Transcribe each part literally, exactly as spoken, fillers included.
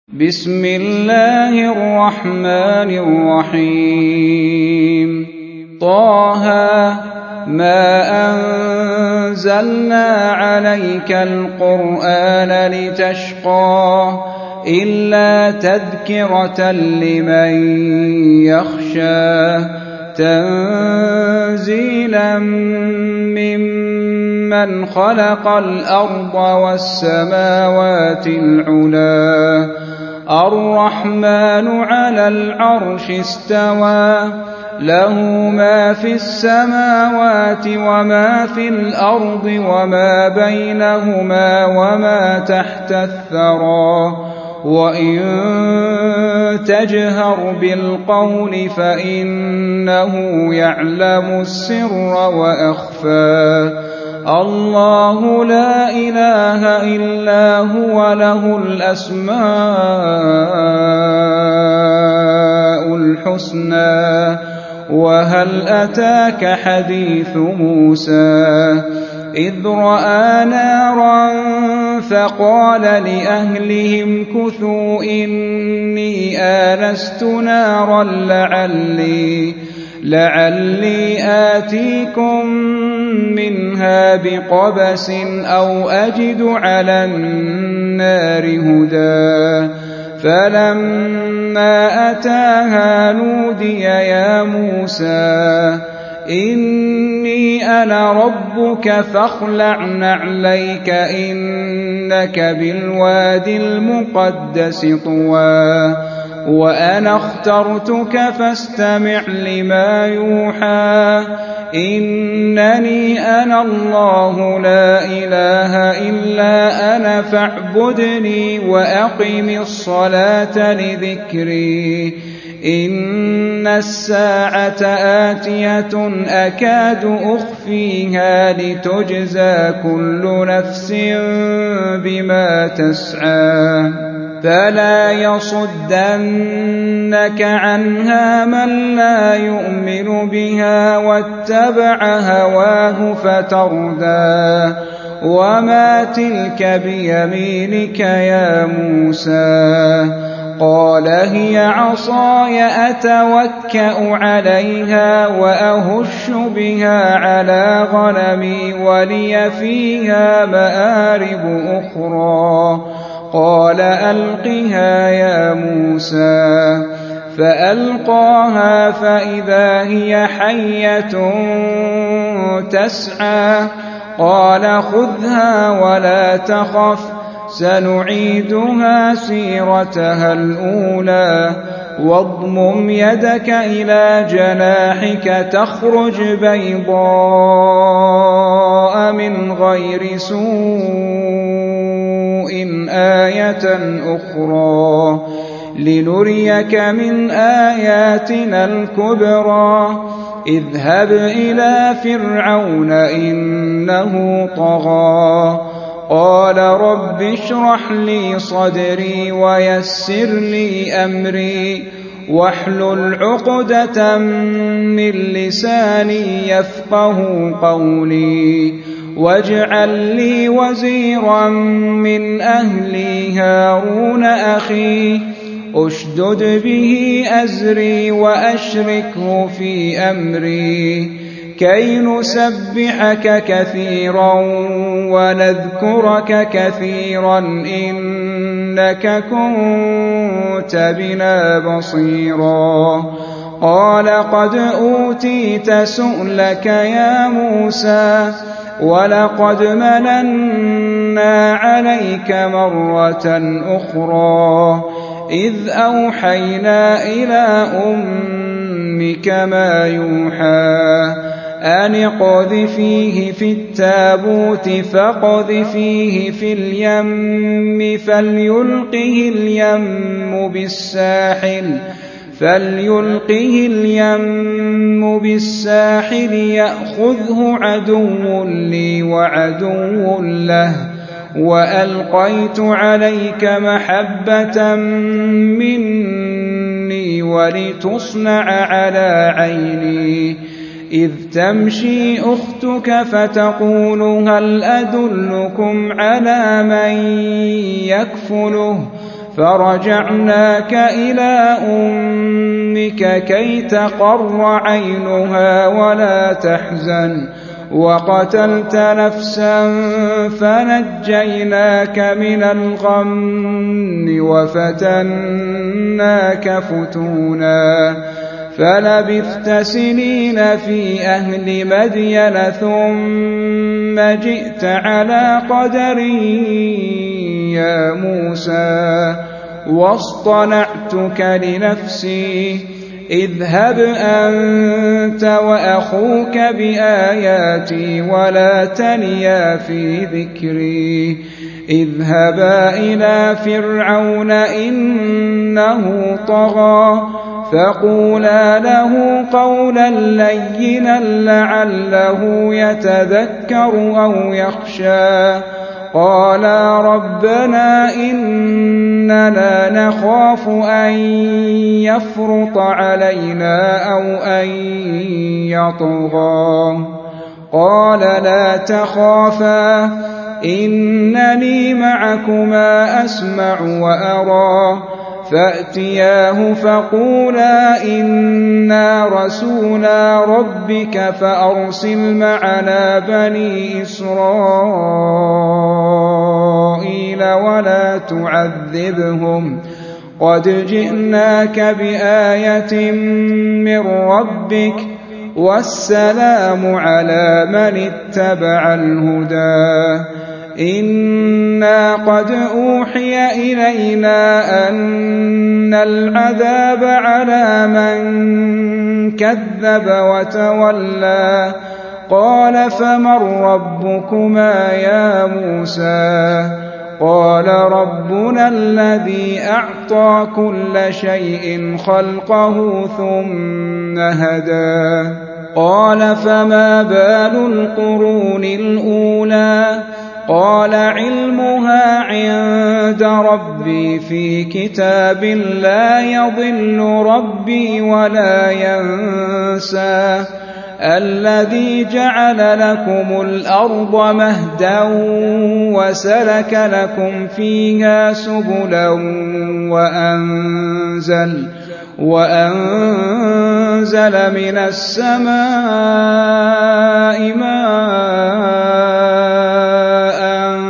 بسم الله الرحمن الرحيم طه ما أنزلنا عليك القرآن لتشقى إلا تذكرة لمن يخشى تنزيلا ممن خلق الأرض والسماوات العلى الرحمن على العرش استوى له ما في السماوات وما في الأرض وما بينهما وما تحت الثرى وإن تجهر بالقول فإنه يعلم السر وأخفى الله لا إله إلا هو له الأسماء الحسنى وهل أتاك حديث موسى إذ رأى نارا فقال لأهلهم كثوا إني آنست نارا لعلي, لعلي آتيكم منها بقبس أو أجد على النار هدى فلما أتاها نودي يا موسى إني أنا ربك فاخلع نعليك إنك بالوادي المقدس طوى وأنا اخترتك فاستمع لما يوحى إنني أنا الله لا إله إلا أنا فاعبدني وأقم الصلاة لذكري إن الساعة آتية أكاد أخفيها لتجزى كل نفس بما تسعى فلا يصدنك عنها من لا يؤمن بها واتبع هواه فتردى وما تلك بيمينك يا موسى قال هي عصاي أتوكأ عليها وأهش بها على غنمي ولي فيها مآرب أخرى قال ألقها يا موسى فألقاها فإذا هي حية تسعى قال خذها ولا تخف سنعيدها سيرتها الأولى واضمم يدك إلى جناحك تخرج بيضاء من غير سوء آية أخرى لنريك من آياتنا الكبرى اذهب إلى فرعون إنه طغى قال رب اشرح لي صدري ويسر لي أمري واحلل عقدة من لساني يفقه قولي واجعل لي وزيرا من أهلي هارون أخي أشدد به أزري وأشركه في أمري كي نسبحك كثيرا ونذكرك كثيرا إنك كنت بنا بصيرا قال قد أوتيت سؤلك يا موسى ولقد مننا عليك مرة أخرى إذ أوحينا إلى أمك ما يوحى أن اقذفيه في التابوت فاقذفيه في اليم فليلقه اليم بالساحل فليلقه اليم بالساحل يأخذه عدو لي وعدو له وألقيت عليك محبة مني ولتصنع على عيني إذ تمشي أختك فتقول هل أدلكم على من يكفله فرجعناك إلى أمك كي تقر عينها ولا تحزن وقتلت نفسا فنجيناك من الغم وفتناك فتونا فلبثت سنين في أهل مدين ثم جئت على قدر يا موسى واصطنعتك لنفسي اذهب أنت وأخوك بآياتي ولا تنيا في ذكري اذهبا إلى فرعون إنه طغى فقولا له قولا لينا لعله يتذكر أو يخشى قالا ربنا إننا نخاف أن يفرط علينا أو أن يطغى قال لا تخافا إنني معكما أسمع وأرى فأتياه فقولا إنا رسولا ربك فأرسل معنا بني إسرائيل ولا تعذبهم قد جئناك بآية من ربك والسلام على من اتبع الهدى إنا قد أوحي إلينا أن العذاب على من كذب وتولى قال فمن ربكما يا موسى قال ربنا الذي أعطى كل شيء خلقه ثم هدى قال فما بال القرون الأولى قال علمها عند ربي في كتاب لا يضل ربي ولا ينسى الذي جعل لكم الأرض مهدا وسلك لكم فيها سبلا وأنزل وأنزل من السماء ماء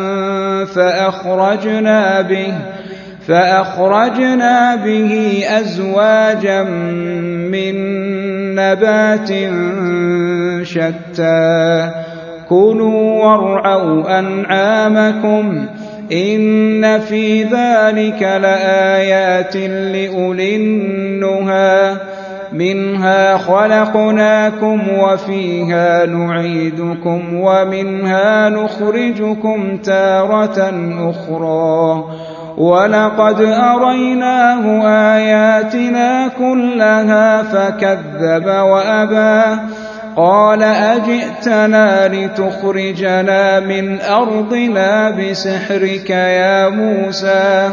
فأخرجنا به فأخرجنا به أزواجا من نبات شتى كلوا وارعوا أنعامكم إن في ذلك لآيات لأولي النهى منها خلقناكم وفيها نعيدكم ومنها نخرجكم تارة أخرى ولقد أريناه آياتنا كلها فكذب وأبى قال أجئتنا لتخرجنا من أرضنا بسحرك يا موسى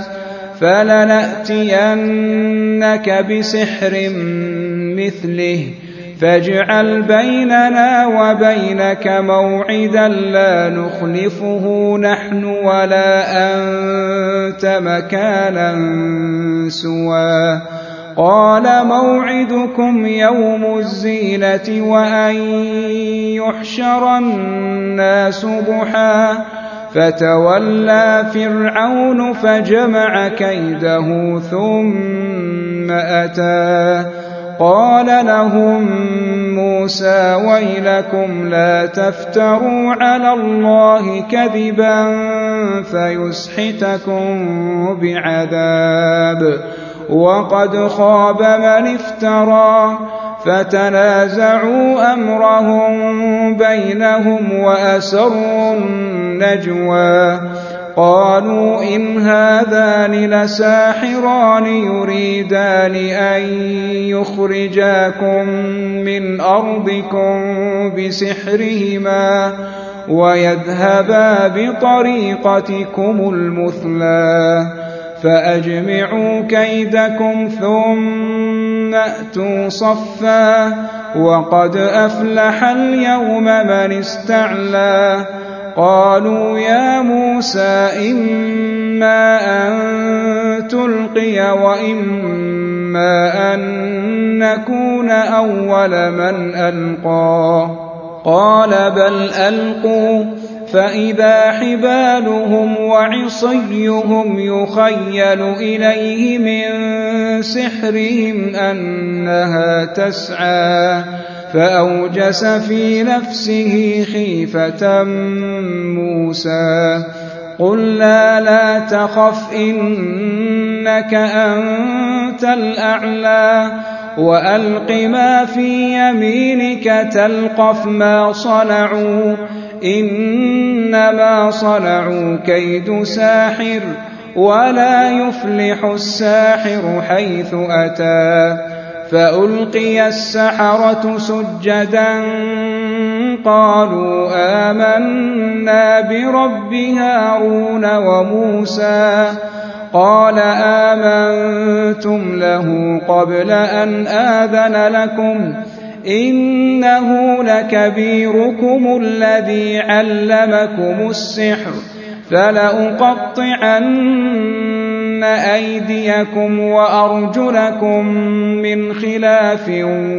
فلنأتينك بسحر مثله فاجعل بيننا وبينك موعدا لا نخلفه نحن ولا أنت مكانا سوى قال موعدكم يوم الزينة وأن يحشر الناس ضحى فتولى فرعون فجمع كيده ثم أتى قال لهم موسى ويلكم لا تفتروا على الله كذبا فيسحتكم بعذاب وقد خاب من افترى فتنازعوا أمرهم بينهم وأسروا النجوى قالوا إن هذان لساحران يريدان أن يخرجاكم من أرضكم بسحرهما ويذهبا بطريقتكم المثلى فأجمعوا كيدكم ثم أتوا صفا وقد أفلح اليوم من استعلى قالوا يا موسى إما أن تلقي وإما أن نكون أول من ألقى قال بل ألقوا فإذا حبالهم وعصيهم يخيل إليه من سحرهم أنها تسعى فأوجس في نفسه خيفة موسى قلنا لا تخف إنك أنت الأعلى وألق ما في يمينك تلقف ما صنعوا إنما صنعوا كيد ساحر ولا يفلح الساحر حيث أتى فألقي السحرة سجدا قالوا آمنا برب هارون وموسى قال آمنتم له قبل أن آذن لكم إنه لكبيركم الذي علمكم السحر فلأقطعن أيديكم وأرجلكم من خلاف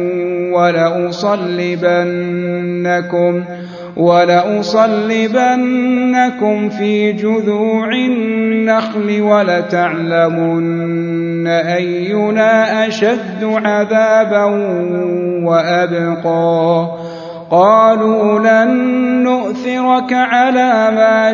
ولأصلبنكم ولأصلبنكم في جذوع النخل ولتعلمن أينا أشد عذابا وأبقى قالوا لن نؤثرك على ما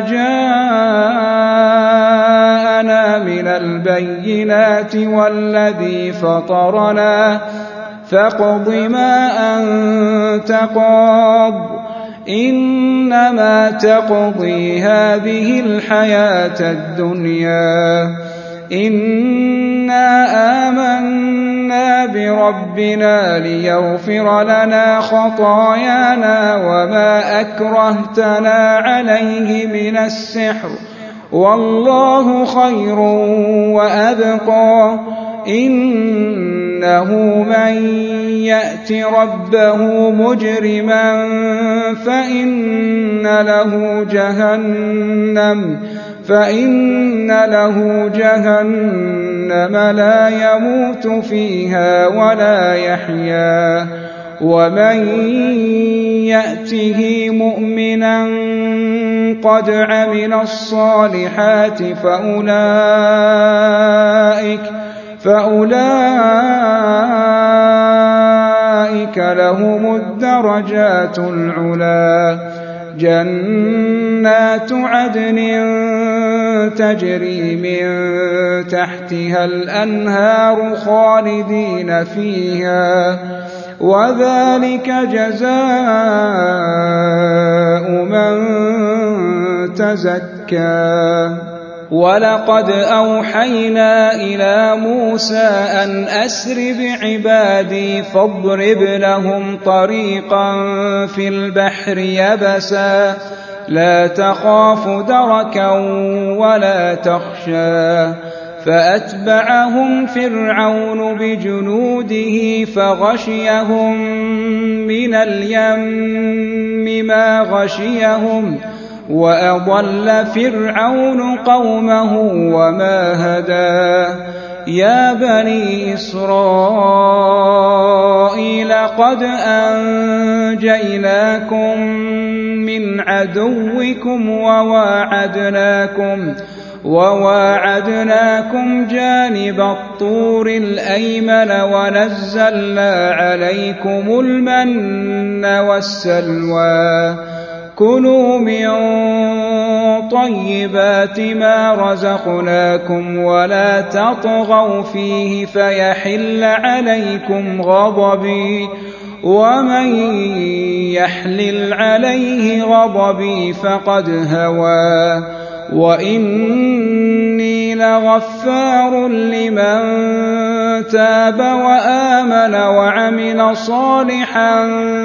جاءنا من البينات والذي فطرنا فاقض ما أنت قاض إنما تقضي هذه الحياة الدنيا إنا آمنا بربنا ليغفر لنا خطايانا وما أكرهتنا عليه من السحر والله خير وأبقى إنه من يأت ربه مجرما فإن له جهنم فإن له جهنم لا يموت فيها ولا يحيا ومن يأته مؤمنا قد عمل الصالحات فأولئك فأولئك لهم الدرجات العلى جنات عدن تجري من تحتها الأنهار خالدين فيها وذلك جزاء من تزكى ولقد أوحينا إلى موسى أن أسر بعبادي فاضرب لهم طريقا في البحر يبسا لا تخاف دركا ولا تخشى فأتبعهم فرعون بجنوده فغشيهم من اليم ما غشيهم وأضل فرعون قومه وما هدى يا بني إسرائيل قد أنجيناكم من عدوكم وواعدناكم وواعدناكم جانب الطور الأيمن ونزلنا عليكم المن والسلوى كلوا من طيبات ما رزقناكم ولا تطغوا فيه فيحل عليكم غضبي ومن يحلل عليه غضبي فقد هوى وإني لغفار لمن تاب وآمن وعمل صالحا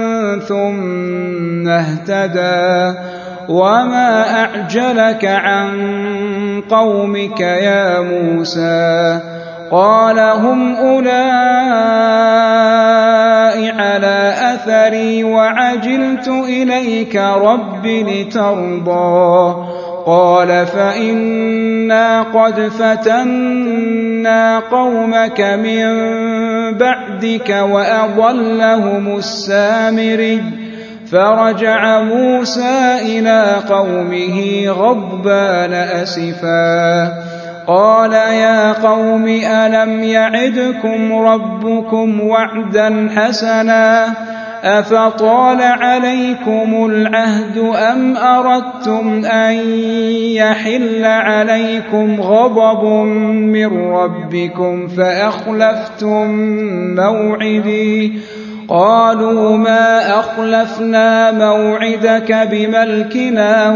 ثم اهتدى وما أعجلك عن قومك يا موسى قال هم أولئك على أثري وعجلت إليك رب لترضى قال فإنا قد فتنا قومك من بعدك وأضلهم السامري فرجع موسى إلى قومه غضبان أسفا قال يا قوم ألم يعدكم ربكم وعدا حسنا أفطال عليكم العهد أم أردتم أن يحل عليكم غضب من ربكم فأخلفتم موعدي قالوا ما أخلفنا موعدك بملكنا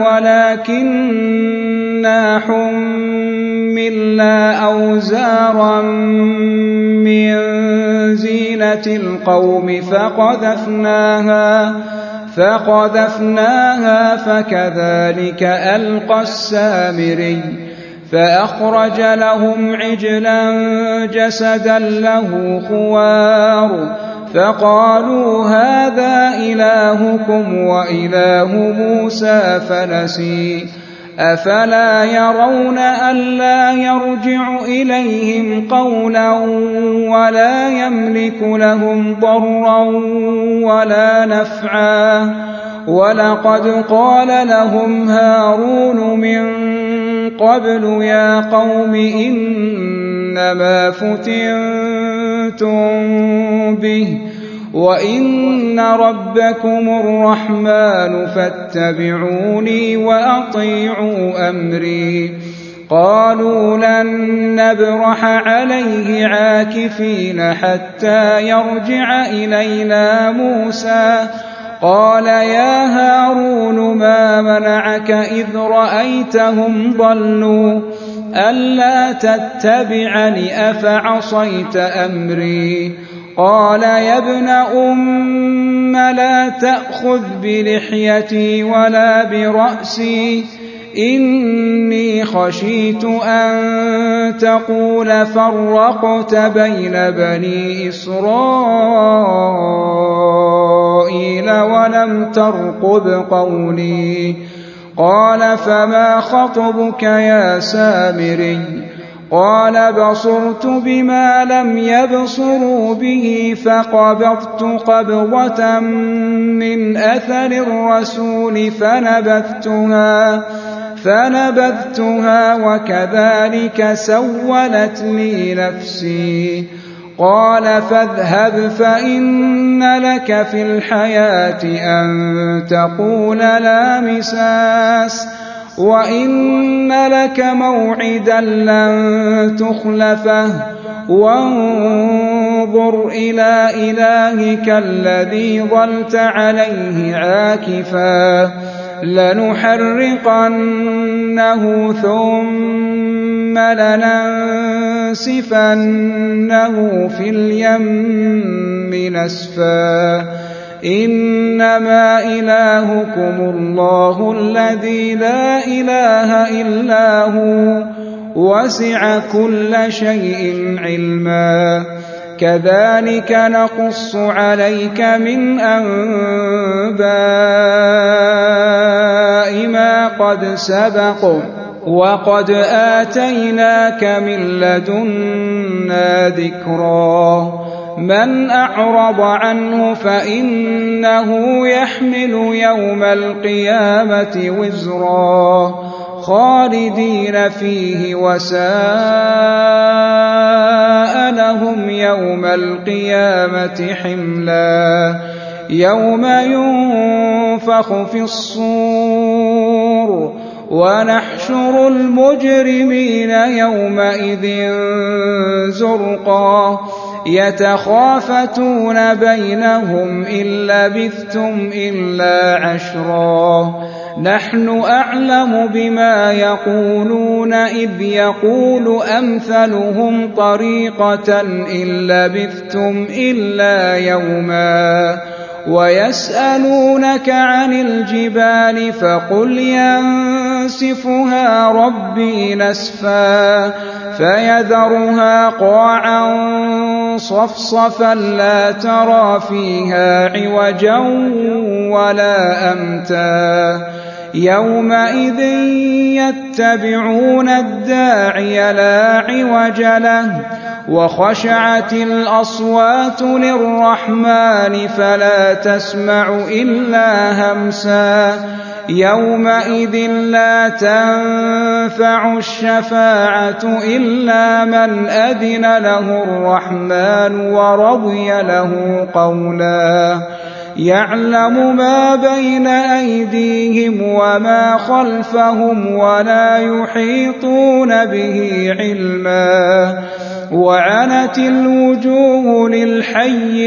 ولكننا حملنا أوزارا من زينة القوم فقذفناها فقذفناها فكذلك ألقى السامري فأخرج لهم عجلا جسدا له خوار فقالوا هذا إلهكم وإله موسى فنسي أفلا يرون ألا يرجع إليهم قولا ولا يملك لهم ضرا ولا نفعا ولقد قال لهم هارون من قبل يا قوم إنما فتنتم به وإن ربكم الرحمن فاتبعوني وأطيعوا أمري قالوا لن نبرح عليه عاكفين حتى يرجع إلينا موسى قال يا هارون ما منعك إذ رأيتهم ضلوا ألا تتبعني أفعصيت أمري قال يا ابن أم لا تأخذ بلحيتي ولا برأسي إني خشيت أن تقول فرقت بين بني إسرائيل ولم ترقب قولي قال فما خطبك يا سامري قال بصرت بما لم يبصروا به فقبضت قبضة من أثر الرسول فنبذتها فنبذتها وكذلك سولت لي نفسي قال فاذهب فإن لك في الحياة أن تقول لا مساس وإن لك موعدا لن تخلفه وانظر إلى إلهك الذي ظلت عليه عاكفا لنحرقنه ثم لننسفنه في اليم نسفا إنما إلهكم الله الذي لا إله إلا هو وسع كل شيء علما كذلك نقص عليك من أنباء ما قد سبق وقد آتيناك من لدنا ذكرا من أعرض عنه فإنه يحمل يوم القيامة وزرا خالدين فيه وساء لهم يوم القيامة حملا يوم ينفخ في الصور ونحشر المجرمين يومئذ زرقا يتخافتون بينهم إن لبثتم إلا عشرا نحن أعلم بما يقولون إذ يقول أمثلهم طريقة إن لبثتم إلا يوما ويسألونك عن الجبال فقل ينسفها ربي نسفا فيذرها قاعا صفصفا لا ترى فيها عوجا ولا أمتا يومئذ يتبعون الداعي لا عوج له وخشعت الأصوات للرحمن فلا تسمع إلا همسا يومئذ لا تنفع الشفاعة إلا من أذن له الرحمن ورضي له قولا يعلم ما بين أيديهم وما خلفهم ولا يحيطون به علما وعنت الوجوه للحي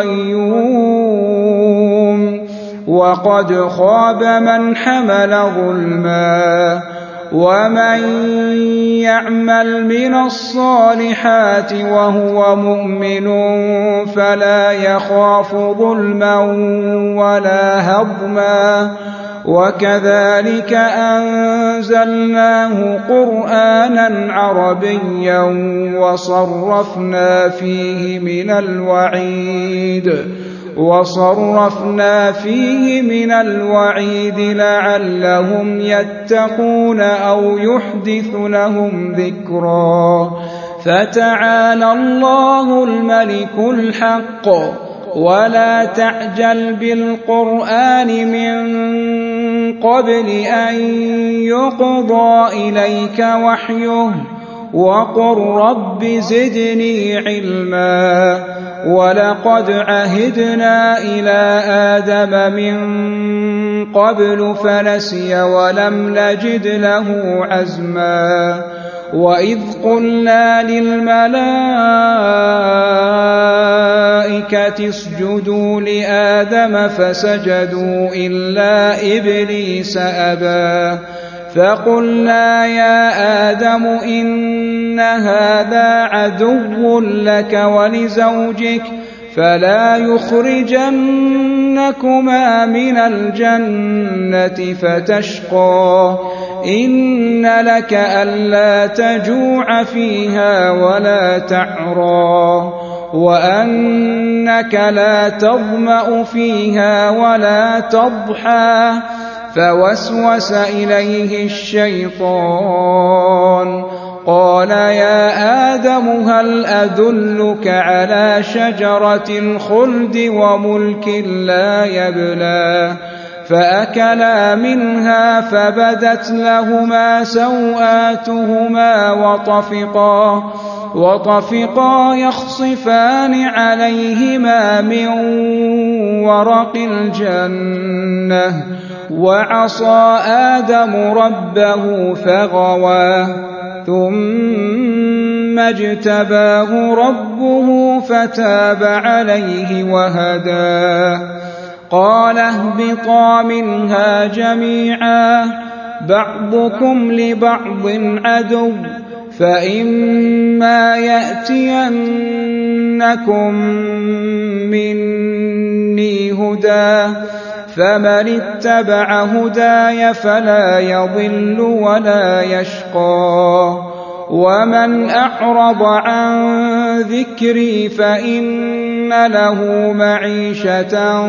القيوم وقد خاب من حمل ظلما ومن يعمل من الصالحات وهو مؤمن فلا يخاف ظلما ولا هضما وكذلك أنزلناه قرآنا عربيا وصرفنا فيه من الوعيد وصرفنا فيه من الوعيد لعلهم يتقون أو يحدث لهم ذكرا فتعالى الله الملك الحق ولا تعجل بالقرآن من قبل أن يقضى إليك وحيه وقل رب زدني علما ولقد عهدنا إلى آدم من قبل فنسي ولم نجد له عزما وإذ قلنا للملائكة اسجدوا لآدم فسجدوا إلا إبليس أبى فقلنا يا آدم إن هذا عدو لك ولزوجك فلا يخرجنكما من الجنة فتشقى إن لك ألا تجوع فيها ولا تعرى وأنك لا تظمأ فيها ولا تضحى فوسوس إليه الشيطان قال يا آدم هل أدلك على شجرة الخلد وملك لا يبلى فأكلا منها فبدت لهما سوآتهما وطفقا وطفقا يخصفان عليهما من ورق الجنة وعصى آدم ربه فغوى ثم اجتباه ربه فتاب عليه وهدى قال اهبطا منها جميعا بعضكم لبعض عدو فإما يأتينكم مني هدى فمن اتبع هداي فلا يضل ولا يشقى ومن أعرض عن ذكري فإن له معيشة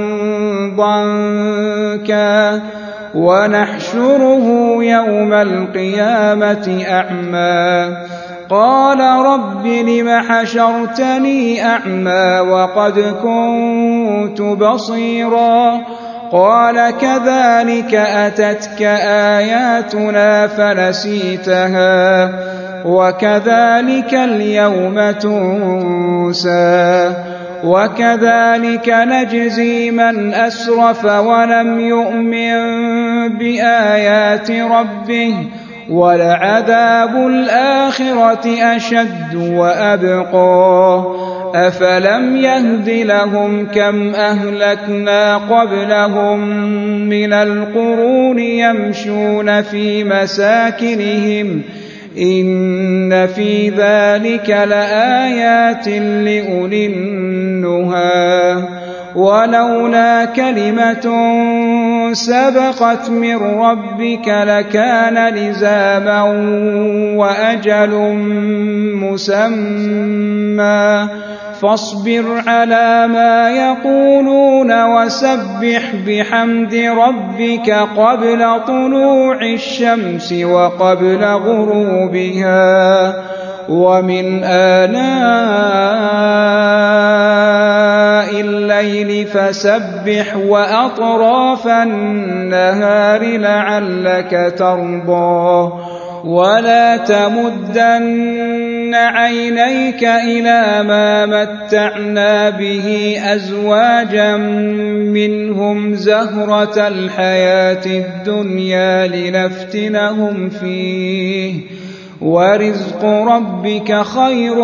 ضنكا ونحشره يوم القيامة أعمى قال رب لم حشرتني أعمى وقد كنت بصيرا قال كذلك أتتك آياتنا فنسيتها وكذلك اليوم تنسى وكذلك نجزي من أسرف ولم يؤمن بآيات ربه ولعذاب الآخرة أشد وأبقى أفلم يهد لهم كم أهلكنا قبلهم من القرون يمشون في مساكنهم إن في ذلك لآيات لأولي النهى ولولا كلمة سبقت من ربك لكان لزاما وأجل مسمى فاصبر على ما يقولون وسبح بحمد ربك قبل طلوع الشمس وقبل غروبها ومن آناء الليل فسبح وأطراف النهار لعلك ترضى ولا تمدن عينيك إلى ما متعنا به أزواجا منهم زهرة الحياة الدنيا لنفتنهم فيه ورزق ربك خير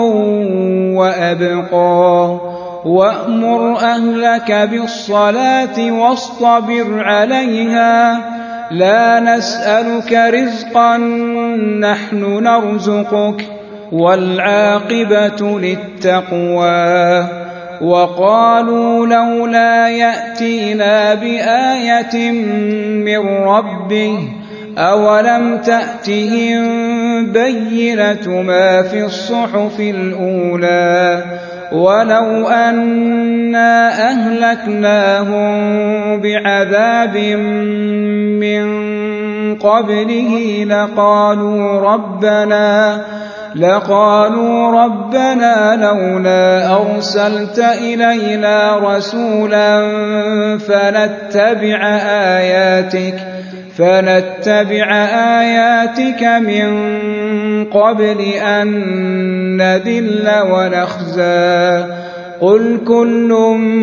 وأبقى وأمر أهلك بالصلاة واصطبر عليها لا نسألك رزقا نحن نرزقك والعاقبة للتقوى وقالوا لولا يأتينا بآية من ربه أولم تأتهم بينة ما في الصحف الأولى ولو أنا أهلكناهم بعذاب من قبله لقالوا ربنا لقالوا ربنا لولا أرسلت إلينا رسولا فنتبع آياتك فنتبع آياتك من قبل أن نذل ونخزى قل كل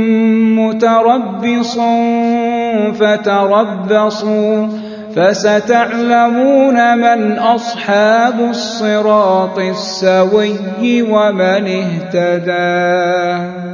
متربص فتربصوا فستعلمون من أصحاب الصراط السوي ومن اهتدى.